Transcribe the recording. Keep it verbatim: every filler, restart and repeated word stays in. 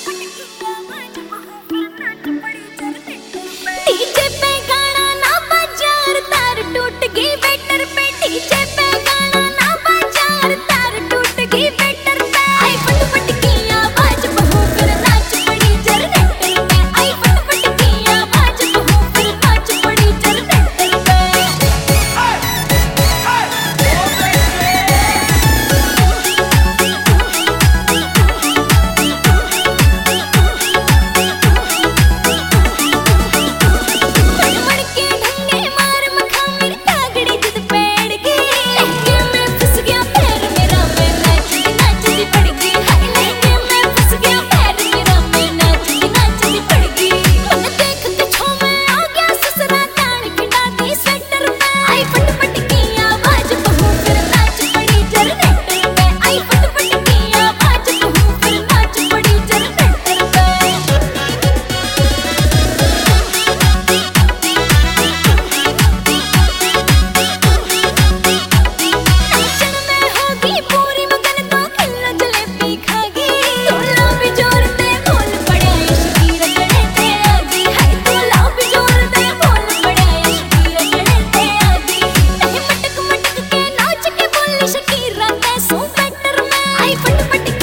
DJ पे गाना ना बजा और तार टूट गई वेटर पे। डीजे पे गाना ना बजा और तार टूट गई वेटर पे। आई फट फट की आवाज बहू कर नाच पड़ी जनरेटर पे। आई फट फट की आवाज बहू कर नाच पड़ी जनरेटर पे। आई फट फट